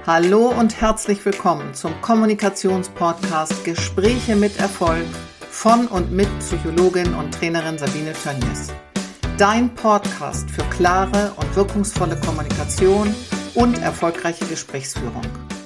Hallo und herzlich willkommen zum Kommunikationspodcast Gespräche mit Erfolg von und mit Psychologin und Trainerin Sabine Tönjes. Dein Podcast für klare und wirkungsvolle Kommunikation und erfolgreiche Gesprächsführung.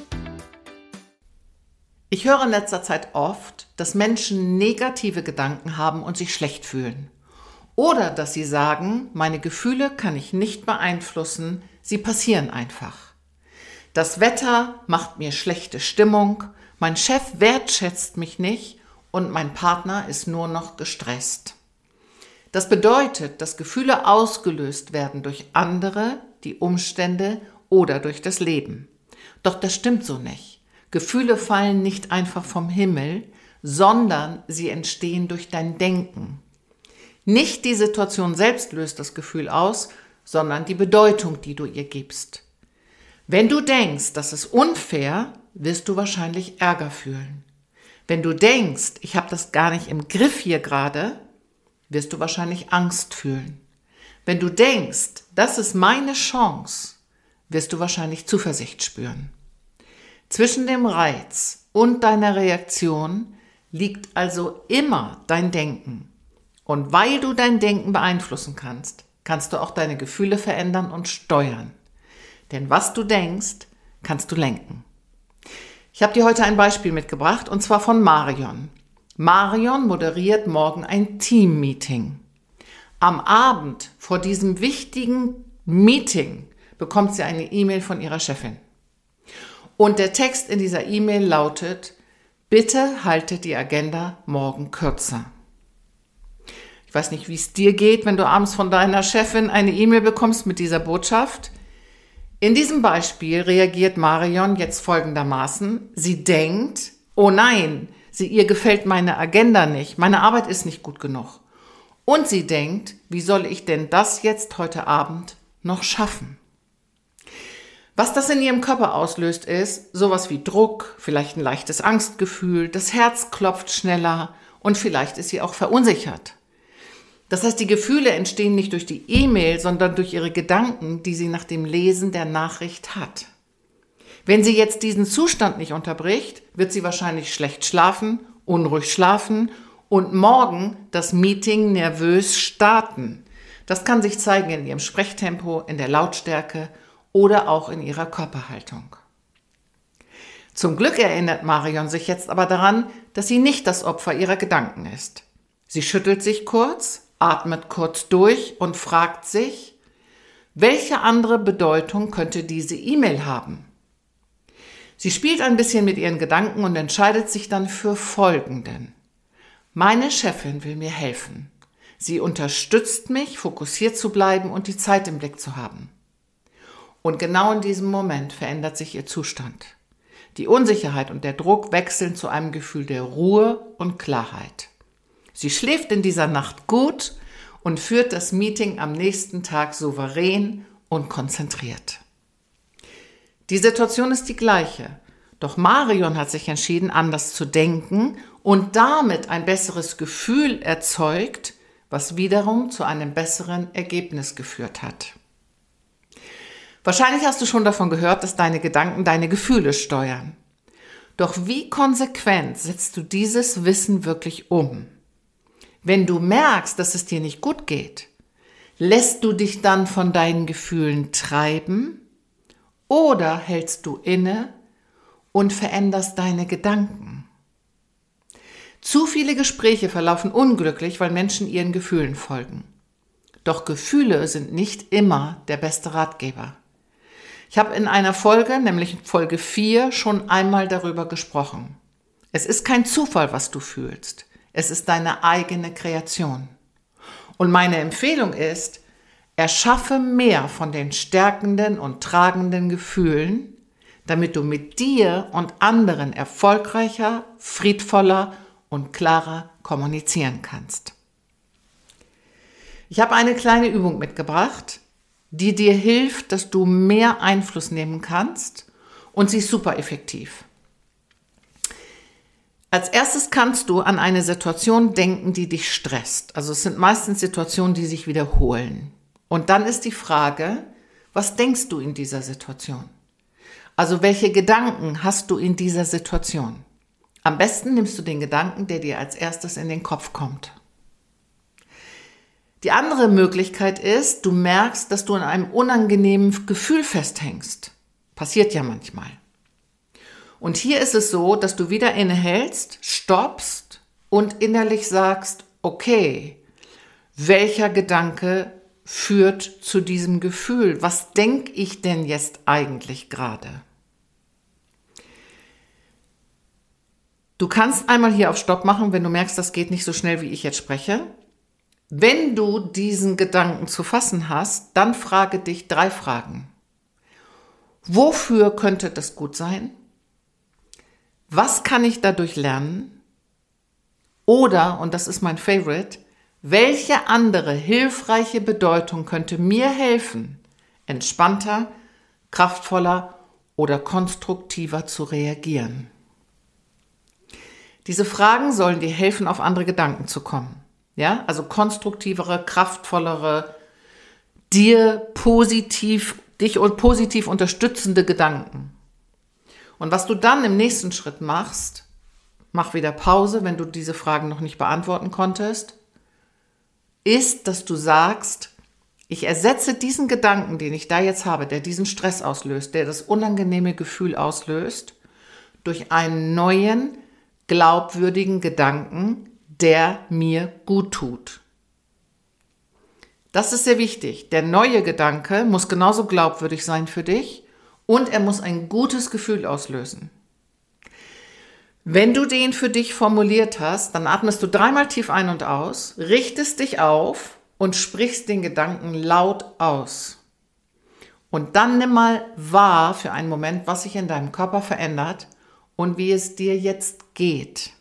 Ich höre in letzter Zeit oft, dass Menschen negative Gedanken haben und sich schlecht fühlen. Oder dass sie sagen, meine Gefühle kann ich nicht beeinflussen, sie passieren einfach. Das Wetter macht mir schlechte Stimmung, mein Chef wertschätzt mich nicht und mein Partner ist nur noch gestresst. Das bedeutet, dass Gefühle ausgelöst werden durch andere, die Umstände oder durch das Leben. Doch das stimmt so nicht. Gefühle fallen nicht einfach vom Himmel, sondern sie entstehen durch dein Denken. Nicht die Situation selbst löst das Gefühl aus, sondern die Bedeutung, die du ihr gibst. Wenn du denkst, das ist unfair, wirst du wahrscheinlich Ärger fühlen. Wenn du denkst, ich habe das gar nicht im Griff hier gerade, wirst du wahrscheinlich Angst fühlen. Wenn du denkst, das ist meine Chance, wirst du wahrscheinlich Zuversicht spüren. Zwischen dem Reiz und deiner Reaktion liegt also immer dein Denken. Und weil du dein Denken beeinflussen kannst, kannst du auch deine Gefühle verändern und steuern. Denn was du denkst, kannst du lenken. Ich habe dir heute ein Beispiel mitgebracht, und zwar von Marion. Marion moderiert morgen ein Team-Meeting. Am Abend vor diesem wichtigen Meeting bekommt sie eine E-Mail von ihrer Chefin. Und der Text in dieser E-Mail lautet: Bitte haltet die Agenda morgen kürzer. Ich weiß nicht, wie es dir geht, wenn du abends von deiner Chefin eine E-Mail bekommst mit dieser Botschaft. In diesem Beispiel reagiert Marion jetzt folgendermaßen. Sie denkt, oh nein, ihr gefällt meine Agenda nicht, meine Arbeit ist nicht gut genug. Und sie denkt, wie soll ich denn das jetzt heute Abend noch schaffen? Was das in ihrem Körper auslöst, ist sowas wie Druck, vielleicht ein leichtes Angstgefühl, das Herz klopft schneller und vielleicht ist sie auch verunsichert. Das heißt, die Gefühle entstehen nicht durch die E-Mail, sondern durch ihre Gedanken, die sie nach dem Lesen der Nachricht hat. Wenn sie jetzt diesen Zustand nicht unterbricht, wird sie wahrscheinlich schlecht schlafen, unruhig schlafen und morgen das Meeting nervös starten. Das kann sich zeigen in ihrem Sprechtempo, in der Lautstärke oder auch in ihrer Körperhaltung. Zum Glück erinnert Marion sich jetzt aber daran, dass sie nicht das Opfer ihrer Gedanken ist. Sie schüttelt sich kurz, atmet kurz durch und fragt sich, welche andere Bedeutung könnte diese E-Mail haben? Sie spielt ein bisschen mit ihren Gedanken und entscheidet sich dann für Folgenden. Meine Chefin will mir helfen. Sie unterstützt mich, fokussiert zu bleiben und die Zeit im Blick zu haben. Und genau in diesem Moment verändert sich ihr Zustand. Die Unsicherheit und der Druck wechseln zu einem Gefühl der Ruhe und Klarheit. Sie schläft in dieser Nacht gut und führt das Meeting am nächsten Tag souverän und konzentriert. Die Situation ist die gleiche, doch Marion hat sich entschieden, anders zu denken und damit ein besseres Gefühl erzeugt, was wiederum zu einem besseren Ergebnis geführt hat. Wahrscheinlich hast du schon davon gehört, dass deine Gedanken deine Gefühle steuern. Doch wie konsequent setzt du dieses Wissen wirklich um? Wenn du merkst, dass es dir nicht gut geht, lässt du dich dann von deinen Gefühlen treiben oder hältst du inne und veränderst deine Gedanken? Zu viele Gespräche verlaufen unglücklich, weil Menschen ihren Gefühlen folgen. Doch Gefühle sind nicht immer der beste Ratgeber. Ich habe in einer Folge, nämlich Folge 4, schon einmal darüber gesprochen. Es ist kein Zufall, was du fühlst. Es ist deine eigene Kreation. Und meine Empfehlung ist, erschaffe mehr von den stärkenden und tragenden Gefühlen, damit du mit dir und anderen erfolgreicher, friedvoller und klarer kommunizieren kannst. Ich habe eine kleine Übung mitgebracht, die dir hilft, dass du mehr Einfluss nehmen kannst, und sie ist super effektiv. Als erstes kannst du an eine Situation denken, die dich stresst. Also es sind meistens Situationen, die sich wiederholen. Und dann ist die Frage, was denkst du in dieser Situation? Also welche Gedanken hast du in dieser Situation? Am besten nimmst du den Gedanken, der dir als erstes in den Kopf kommt. Die andere Möglichkeit ist, du merkst, dass du in einem unangenehmen Gefühl festhängst. Passiert ja manchmal. Und hier ist es so, dass du wieder innehältst, stoppst und innerlich sagst, okay, welcher Gedanke führt zu diesem Gefühl? Was denke ich denn jetzt eigentlich gerade? Du kannst einmal hier auf Stopp machen, wenn du merkst, das geht nicht so schnell, wie ich jetzt spreche. Wenn du diesen Gedanken zu fassen hast, dann frage dich 3 Fragen. Wofür könnte das gut sein? Was kann ich dadurch lernen? Oder, und das ist mein Favorite, welche andere hilfreiche Bedeutung könnte mir helfen, entspannter, kraftvoller oder konstruktiver zu reagieren? Diese Fragen sollen dir helfen, auf andere Gedanken zu kommen. Ja, also konstruktivere, kraftvollere, dich positiv unterstützende Gedanken. Und was du dann im nächsten Schritt machst, mach wieder Pause, wenn du diese Fragen noch nicht beantworten konntest, ist, dass du sagst, ich ersetze diesen Gedanken, den ich da jetzt habe, der diesen Stress auslöst, der das unangenehme Gefühl auslöst, durch einen neuen, glaubwürdigen Gedanken, der mir gut tut. Das ist sehr wichtig. Der neue Gedanke muss genauso glaubwürdig sein für dich und er muss ein gutes Gefühl auslösen. Wenn du den für dich formuliert hast, dann atmest du 3-mal tief ein und aus, richtest dich auf und sprichst den Gedanken laut aus. Und dann nimm mal wahr für einen Moment, was sich in deinem Körper verändert und wie es dir jetzt geht.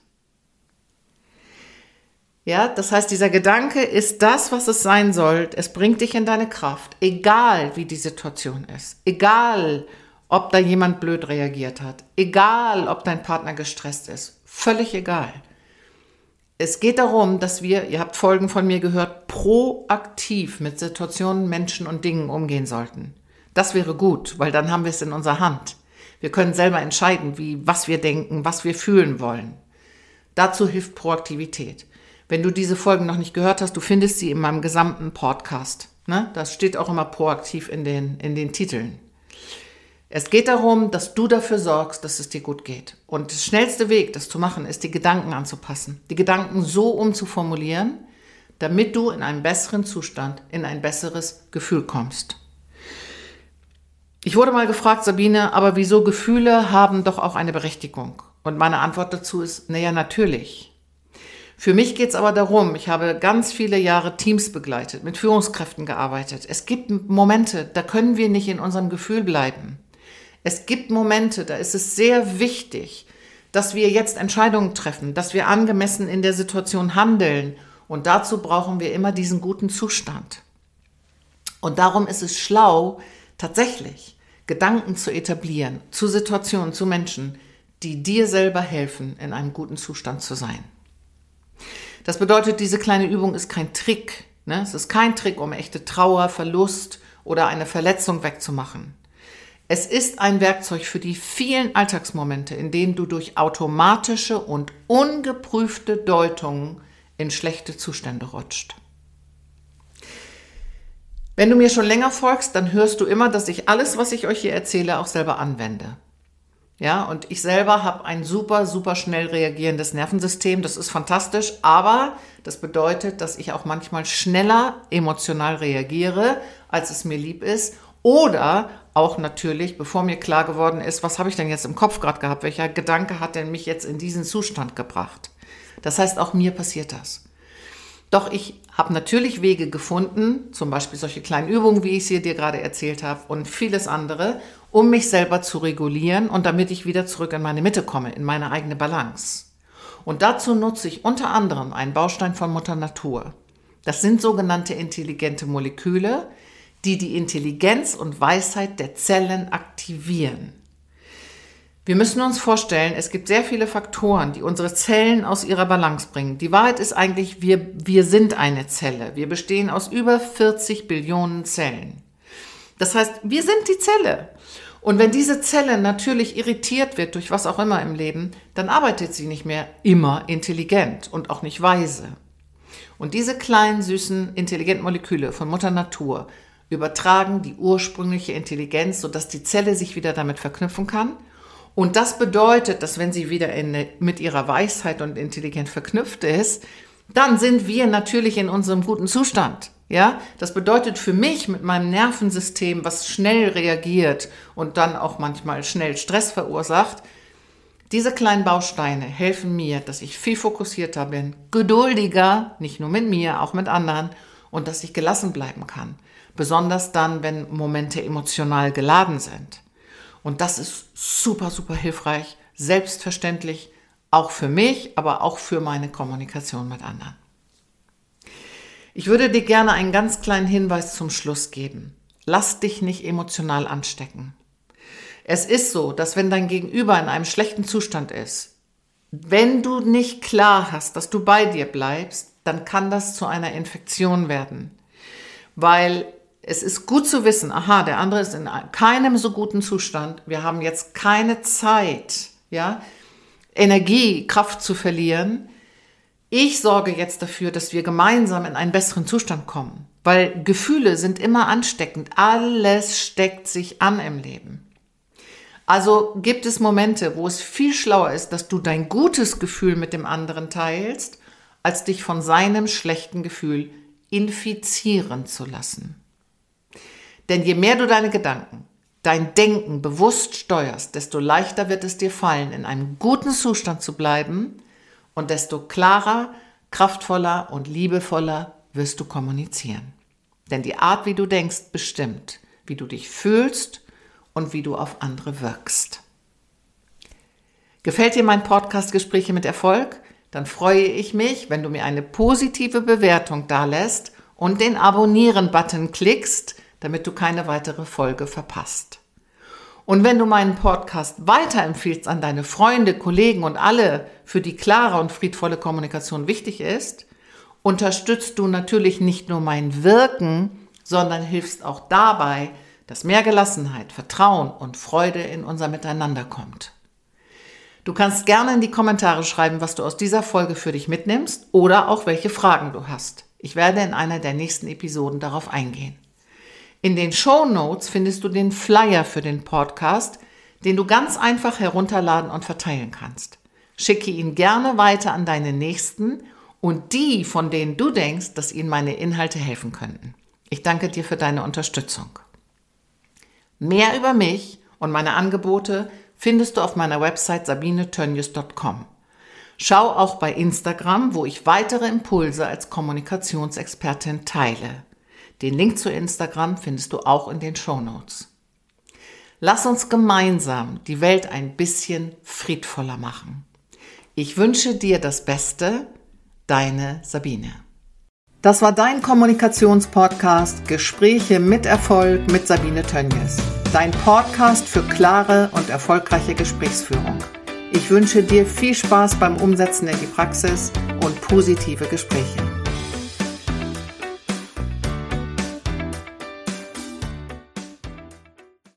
Ja, das heißt, dieser Gedanke ist das, was es sein soll. Es bringt dich in deine Kraft, egal wie die Situation ist. Egal, ob da jemand blöd reagiert hat. Egal, ob dein Partner gestresst ist. Völlig egal. Es geht darum, dass wir, ihr habt Folgen von mir gehört, proaktiv mit Situationen, Menschen und Dingen umgehen sollten. Das wäre gut, weil dann haben wir es in unserer Hand. Wir können selber entscheiden, was wir denken, was wir fühlen wollen. Dazu hilft Proaktivität. Wenn du diese Folgen noch nicht gehört hast, du findest sie in meinem gesamten Podcast. Ne? Das steht auch immer proaktiv in den Titeln. Es geht darum, dass du dafür sorgst, dass es dir gut geht. Und der schnellste Weg, das zu machen, ist, die Gedanken anzupassen. Die Gedanken so umzuformulieren, damit du in einen besseren Zustand, in ein besseres Gefühl kommst. Ich wurde mal gefragt, Sabine, aber wieso Gefühle haben doch auch eine Berechtigung? Und meine Antwort dazu ist, naja, natürlich. Für mich geht es aber darum, ich habe ganz viele Jahre Teams begleitet, mit Führungskräften gearbeitet. Es gibt Momente, da können wir nicht in unserem Gefühl bleiben. Es gibt Momente, da ist es sehr wichtig, dass wir jetzt Entscheidungen treffen, dass wir angemessen in der Situation handeln. Und dazu brauchen wir immer diesen guten Zustand. Und darum ist es schlau, tatsächlich Gedanken zu etablieren, zu Situationen, zu Menschen, die dir selber helfen, in einem guten Zustand zu sein. Das bedeutet, diese kleine Übung ist kein Trick. Ne? Es ist kein Trick, um echte Trauer, Verlust oder eine Verletzung wegzumachen. Es ist ein Werkzeug für die vielen Alltagsmomente, in denen du durch automatische und ungeprüfte Deutungen in schlechte Zustände rutscht. Wenn du mir schon länger folgst, dann hörst du immer, dass ich alles, was ich euch hier erzähle, auch selber anwende. Ja, und ich selber habe ein super, super schnell reagierendes Nervensystem. Das ist fantastisch, aber das bedeutet, dass ich auch manchmal schneller emotional reagiere, als es mir lieb ist. Oder auch natürlich, bevor mir klar geworden ist, was habe ich denn jetzt im Kopf gerade gehabt? Welcher Gedanke hat denn mich jetzt in diesen Zustand gebracht? Das heißt, auch mir passiert das. Doch ich habe natürlich Wege gefunden, zum Beispiel solche kleinen Übungen, wie ich sie dir gerade erzählt habe und vieles andere, um mich selber zu regulieren und damit ich wieder zurück in meine Mitte komme, in meine eigene Balance. Und dazu nutze ich unter anderem einen Baustein von Mutter Natur. Das sind sogenannte intelligente Moleküle, die die Intelligenz und Weisheit der Zellen aktivieren. Wir müssen uns vorstellen, es gibt sehr viele Faktoren, die unsere Zellen aus ihrer Balance bringen. Die Wahrheit ist eigentlich, wir sind eine Zelle. Wir bestehen aus über 40 Billionen Zellen. Das heißt, wir sind die Zelle. Und wenn diese Zelle natürlich irritiert wird durch was auch immer im Leben, dann arbeitet sie nicht mehr immer intelligent und auch nicht weise. Und diese kleinen, süßen, intelligenten Moleküle von Mutter Natur übertragen die ursprüngliche Intelligenz, sodass die Zelle sich wieder damit verknüpfen kann. Und das bedeutet, dass wenn sie wieder mit ihrer Weisheit und Intelligenz verknüpft ist, dann sind wir natürlich in unserem guten Zustand. Ja, das bedeutet für mich mit meinem Nervensystem, was schnell reagiert und dann auch manchmal schnell Stress verursacht, diese kleinen Bausteine helfen mir, dass ich viel fokussierter bin, geduldiger, nicht nur mit mir, auch mit anderen, und dass ich gelassen bleiben kann. Besonders dann, wenn Momente emotional geladen sind. Und das ist super, super hilfreich, selbstverständlich, auch für mich, aber auch für meine Kommunikation mit anderen. Ich würde dir gerne einen ganz kleinen Hinweis zum Schluss geben. Lass dich nicht emotional anstecken. Es ist so, dass wenn dein Gegenüber in einem schlechten Zustand ist, wenn du nicht klar hast, dass du bei dir bleibst, dann kann das zu einer Infektion werden. Weil es ist gut zu wissen, aha, der andere ist in keinem so guten Zustand, wir haben jetzt keine Zeit, ja, Energie, Kraft zu verlieren. Ich sorge jetzt dafür, dass wir gemeinsam in einen besseren Zustand kommen, weil Gefühle sind immer ansteckend. Alles steckt sich an im Leben. Also gibt es Momente, wo es viel schlauer ist, dass du dein gutes Gefühl mit dem anderen teilst, als dich von seinem schlechten Gefühl infizieren zu lassen. Denn je mehr du deine Gedanken, dein Denken bewusst steuerst, desto leichter wird es dir fallen, in einem guten Zustand zu bleiben, und desto klarer, kraftvoller und liebevoller wirst du kommunizieren. Denn die Art, wie du denkst, bestimmt, wie du dich fühlst und wie du auf andere wirkst. Gefällt dir mein Podcast Gespräche mit Erfolg? Dann freue ich mich, wenn du mir eine positive Bewertung dalässt und den Abonnieren-Button klickst, damit du keine weitere Folge verpasst. Und wenn du meinen Podcast weiterempfiehlst an deine Freunde, Kollegen und alle, für die klare und friedvolle Kommunikation wichtig ist, unterstützt du natürlich nicht nur mein Wirken, sondern hilfst auch dabei, dass mehr Gelassenheit, Vertrauen und Freude in unser Miteinander kommt. Du kannst gerne in die Kommentare schreiben, was du aus dieser Folge für dich mitnimmst oder auch welche Fragen du hast. Ich werde in einer der nächsten Episoden darauf eingehen. In den Shownotes findest du den Flyer für den Podcast, den du ganz einfach herunterladen und verteilen kannst. Schicke ihn gerne weiter an deine Nächsten und die, von denen du denkst, dass ihnen meine Inhalte helfen könnten. Ich danke dir für deine Unterstützung. Mehr über mich und meine Angebote findest du auf meiner Website sabinetönjes.com. Schau auch bei Instagram, wo ich weitere Impulse als Kommunikationsexpertin teile. Den Link zu Instagram findest du auch in den Shownotes. Lass uns gemeinsam die Welt ein bisschen friedvoller machen. Ich wünsche dir das Beste, deine Sabine. Das war dein Kommunikationspodcast Gespräche mit Erfolg mit Sabine Tönjes. Dein Podcast für klare und erfolgreiche Gesprächsführung. Ich wünsche dir viel Spaß beim Umsetzen in die Praxis und positive Gespräche.